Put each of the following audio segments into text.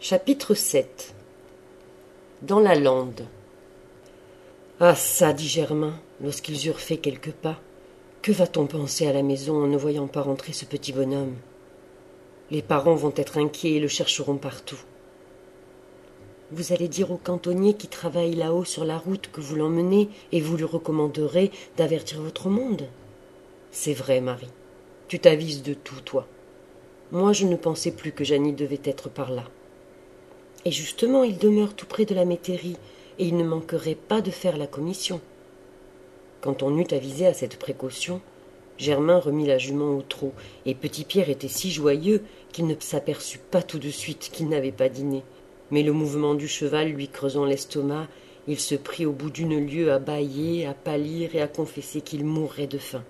Chapitre 7. Dans la lande. Ah ça, dit Germain, lorsqu'ils eurent fait quelques pas, que va-t-on penser à la maison en ne voyant pas rentrer ce petit bonhomme? Les parents vont être inquiets et le chercheront partout. Vous allez dire au cantonnier qui travaille là-haut sur la route que vous l'emmenez et vous lui recommanderez d'avertir votre monde? C'est vrai, Marie. Tu t'avises de tout, toi. Moi, je ne pensais plus que Jeannie devait être par là. Et justement, il demeure tout près de la métairie, et il ne manquerait pas de faire la commission. Quand on eut avisé à cette précaution, Germain remit la jument au trot, et Petit Pierre était si joyeux qu'il ne s'aperçut pas tout de suite qu'il n'avait pas dîné. Mais le mouvement du cheval lui creusant l'estomac, il se prit au bout d'une lieue à bâiller, à pâlir et à confesser qu'il mourrait de faim.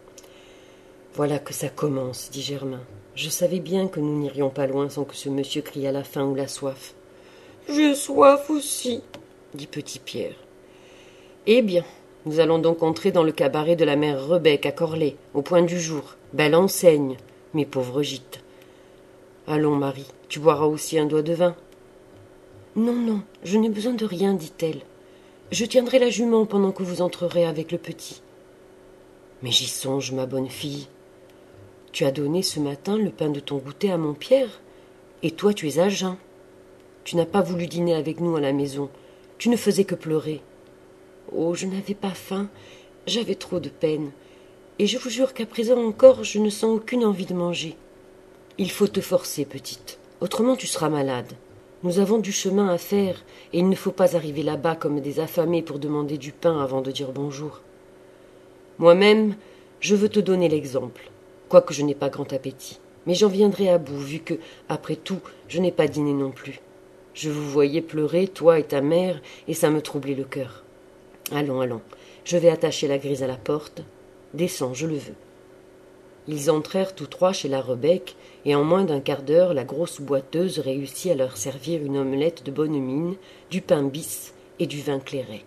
« Voilà que ça commence, dit Germain. Je savais bien que nous n'irions pas loin sans que ce monsieur criât la faim ou la soif. »« J'ai soif aussi, » dit Petit Pierre. « Eh bien, nous allons donc entrer dans le cabaret de la mère Rebec à Corlay, au point du jour. Belle enseigne, mes pauvres gîtes. Allons, Marie, tu boiras aussi un doigt de vin. »« Non, non, je n'ai besoin de rien, dit-elle. Je tiendrai la jument pendant que vous entrerez avec le petit. »« Mais j'y songe, ma bonne fille. Tu as donné ce matin le pain de ton goûter à mon Pierre, et toi tu es à jeun. Tu n'as pas voulu dîner avec nous à la maison, tu ne faisais que pleurer. Oh, je n'avais pas faim, j'avais trop de peine, et je vous jure qu'à présent encore je ne sens aucune envie de manger. Il faut te forcer, petite, autrement tu seras malade. Nous avons du chemin à faire, et il ne faut pas arriver là-bas comme des affamés pour demander du pain avant de dire bonjour. Moi-même, je veux te donner l'exemple. Quoique je n'ai pas grand appétit, mais j'en viendrai à bout, vu que, après tout, je n'ai pas dîné non plus. Je vous voyais pleurer, toi et ta mère, et ça me troublait le cœur. Allons, allons, je vais attacher la grise à la porte. Descends, je le veux. Ils entrèrent tous trois chez la Rebec, et en moins d'un quart d'heure, la grosse boiteuse réussit à leur servir une omelette de bonne mine, du pain bis et du vin clairet.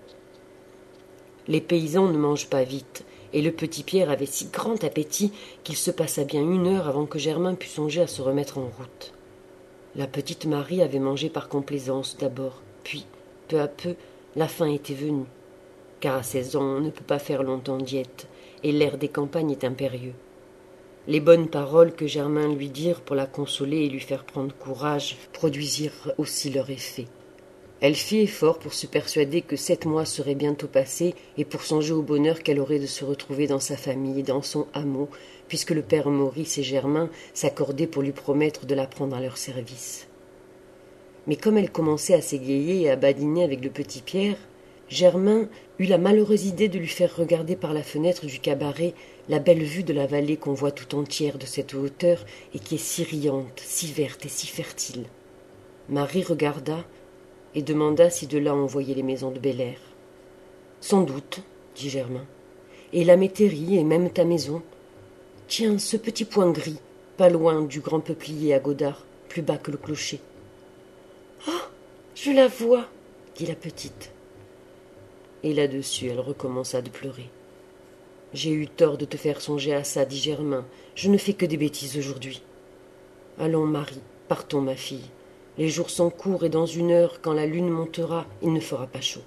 Les paysans ne mangent pas vite, et le petit Pierre avait si grand appétit qu'il se passa bien 1 heure avant que Germain pût songer à se remettre en route. La petite Marie avait mangé par complaisance d'abord, puis, peu à peu, la faim était venue, car à 16 ans on ne peut pas faire longtemps diète, et l'air des campagnes est impérieux. Les bonnes paroles que Germain lui dirent pour la consoler et lui faire prendre courage produisirent aussi leur effet. Elle fit effort pour se persuader que 7 mois seraient bientôt passés et pour songer au bonheur qu'elle aurait de se retrouver dans sa famille et dans son hameau, puisque le père Maurice et Germain s'accordaient pour lui promettre de la prendre à leur service. Mais comme elle commençait à s'égayer et à badiner avec le petit Pierre, Germain eut la malheureuse idée de lui faire regarder par la fenêtre du cabaret la belle vue de la vallée qu'on voit tout entière de cette hauteur et qui est si riante, si verte et si fertile. Marie regarda et demanda si de là on voyait les maisons de Bel Air. « Sans doute, » dit Germain. « Et la métairie, et même ta maison. Tiens, ce petit point gris, pas loin du grand peuplier à Godard, plus bas que le clocher. »« Ah, je la vois, » dit la petite. Et là-dessus, elle recommença de pleurer. « J'ai eu tort de te faire songer à ça, dit Germain. Je ne fais que des bêtises aujourd'hui. Allons, Marie, partons, ma fille. Les jours sont courts et dans 1 heure, quand la lune montera, il ne fera pas chaud. »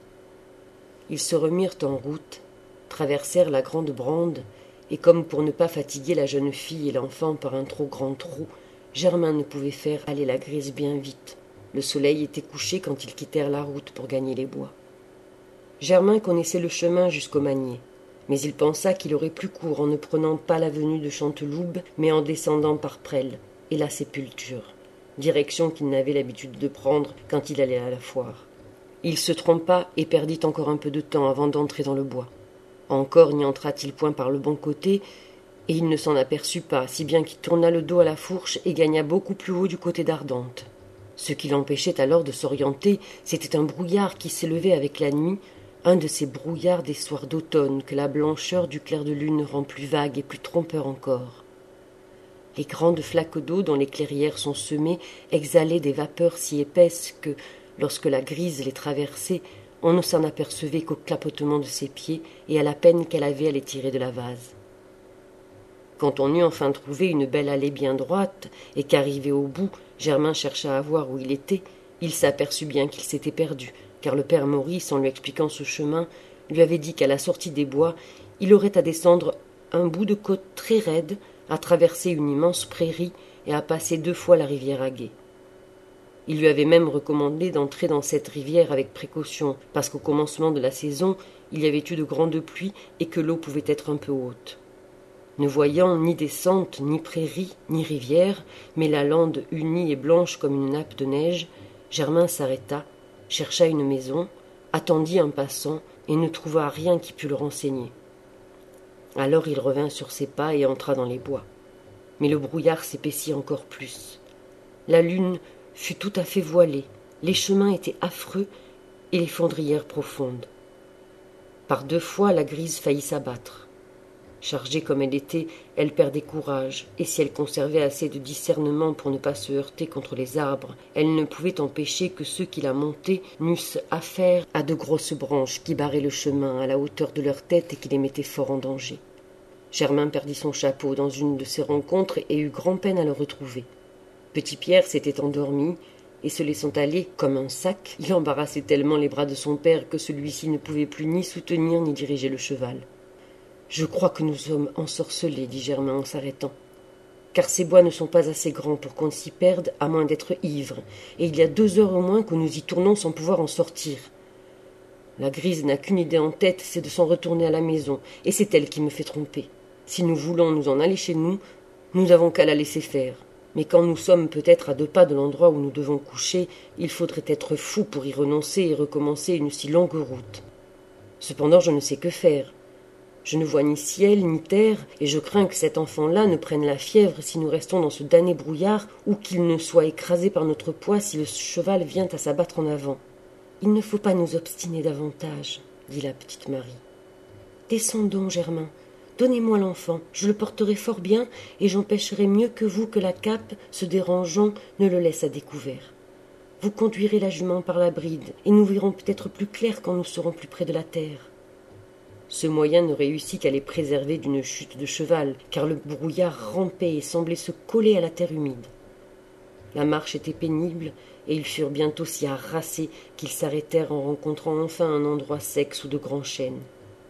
Ils se remirent en route, traversèrent la grande brande, et comme pour ne pas fatiguer la jeune fille et l'enfant par un trop grand trot, Germain ne pouvait faire aller la grise bien vite. Le soleil était couché quand ils quittèrent la route pour gagner les bois. Germain connaissait le chemin jusqu'au Magnier, mais il pensa qu'il aurait plus court en ne prenant pas l'avenue de Chanteloube, mais en descendant par Presles et la Sépulture, direction qu'il n'avait l'habitude de prendre quand il allait à la foire. Il se trompa et perdit encore un peu de temps avant d'entrer dans le bois. Encore n'y entra-t-il point par le bon côté, et il ne s'en aperçut pas, si bien qu'il tourna le dos à la fourche et gagna beaucoup plus haut du côté d'Ardentes. Ce qui l'empêchait alors de s'orienter, c'était un brouillard qui s'élevait avec la nuit, un de ces brouillards des soirs d'automne que la blancheur du clair de lune rend plus vague et plus trompeur encore. Les grandes flaques d'eau dont les clairières sont semées exhalaient des vapeurs si épaisses que, lorsque la grise les traversait, on ne s'en apercevait qu'au clapotement de ses pieds et à la peine qu'elle avait à les tirer de la vase. Quand on eut enfin trouvé une belle allée bien droite, et qu'arrivé au bout, Germain chercha à voir où il était, il s'aperçut bien qu'il s'était perdu, car le père Maurice, en lui expliquant ce chemin, lui avait dit qu'à la sortie des bois, il aurait à descendre un bout de côte très raide, à traverser une immense prairie et à passer 2 fois la rivière à gué. Il lui avait même recommandé d'entrer dans cette rivière avec précaution, parce qu'au commencement de la saison, il y avait eu de grandes pluies et que l'eau pouvait être un peu haute. Ne voyant ni descente, ni prairie, ni rivière, mais la lande unie et blanche comme une nappe de neige, Germain s'arrêta, chercha une maison, attendit un passant et ne trouva rien qui pût le renseigner. Alors il revint sur ses pas et entra dans les bois. Mais le brouillard s'épaissit encore plus. La lune fut tout à fait voilée, les chemins étaient affreux et les fondrières profondes. Par 2 fois la grise faillit s'abattre. Chargée comme elle était, elle perdait courage, et si elle conservait assez de discernement pour ne pas se heurter contre les arbres, elle ne pouvait empêcher que ceux qui la montaient n'eussent affaire à de grosses branches qui barraient le chemin à la hauteur de leur tête et qui les mettaient fort en danger. Germain perdit son chapeau dans une de ces rencontres et eut grand-peine à le retrouver. Petit Pierre s'était endormi, et se laissant aller comme un sac, il embarrassait tellement les bras de son père que celui-ci ne pouvait plus ni soutenir ni diriger le cheval. « Je crois que nous sommes ensorcelés, dit Germain en s'arrêtant, car ces bois ne sont pas assez grands pour qu'on s'y perde à moins d'être ivre, et il y a 2 heures au moins que nous y tournons sans pouvoir en sortir. La grise n'a qu'une idée en tête, c'est de s'en retourner à la maison, et c'est elle qui me fait tromper. Si nous voulons nous en aller chez nous, nous n'avons qu'à la laisser faire. Mais quand nous sommes peut-être à 2 pas de l'endroit où nous devons coucher, il faudrait être fou pour y renoncer et recommencer une si longue route. Cependant, je ne sais que faire. Je ne vois ni ciel ni terre, et je crains que cet enfant-là ne prenne la fièvre si nous restons dans ce damné brouillard, ou qu'il ne soit écrasé par notre poids si le cheval vient à s'abattre en avant. Il ne faut pas nous obstiner davantage, dit la petite Marie. Descendons, Germain. Donnez-moi l'enfant, je le porterai fort bien, et j'empêcherai mieux que vous que la cape, se dérangeant, ne le laisse à découvert. Vous conduirez la jument par la bride, et nous verrons peut-être plus clair quand nous serons plus près de la terre. Ce moyen ne réussit qu'à les préserver d'une chute de cheval, car le brouillard rampait et semblait se coller à la terre humide. La marche était pénible, et ils furent bientôt si harassés qu'ils s'arrêtèrent en rencontrant enfin un endroit sec sous de grands chênes.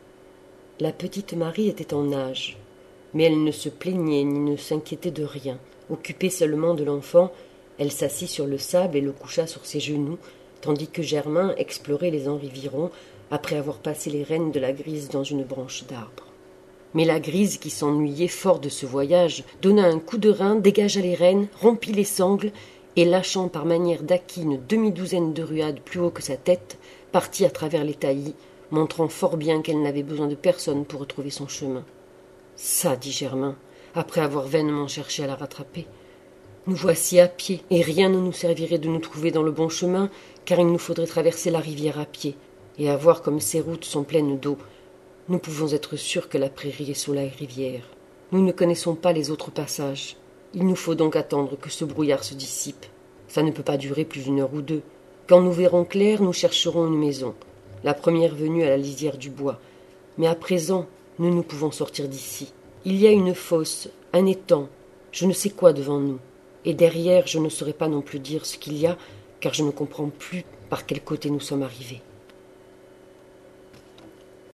La petite Marie était en nage, mais elle ne se plaignait ni ne s'inquiétait de rien. Occupée seulement de l'enfant, elle s'assit sur le sable et le coucha sur ses genoux, tandis que Germain explorait les environs, après avoir passé les rênes de la grise dans une branche d'arbre. Mais la grise, qui s'ennuyait fort de ce voyage, donna un coup de rein, dégagea les rênes, rompit les sangles, et lâchant par manière d'acquis une demi-douzaine de ruades plus haut que sa tête, partit à travers les taillis, montrant fort bien qu'elle n'avait besoin de personne pour retrouver son chemin. « Ça, dit Germain, après avoir vainement cherché à la rattraper. Nous voici à pied, et rien ne nous servirait de nous trouver dans le bon chemin, car il nous faudrait traverser la rivière à pied. Et à voir comme ces routes sont pleines d'eau, nous pouvons être sûrs que la prairie est sous la rivière. Nous ne connaissons pas les autres passages. Il nous faut donc attendre que ce brouillard se dissipe. Ça ne peut pas durer plus d'1 heure ou 2. Quand nous verrons clair, nous chercherons une maison, la première venue à la lisière du bois. Mais à présent, nous ne pouvons sortir d'ici. Il y a une fosse, un étang, je ne sais quoi devant nous. Et derrière, je ne saurais pas non plus dire ce qu'il y a, car je ne comprends plus par quel côté nous sommes arrivés.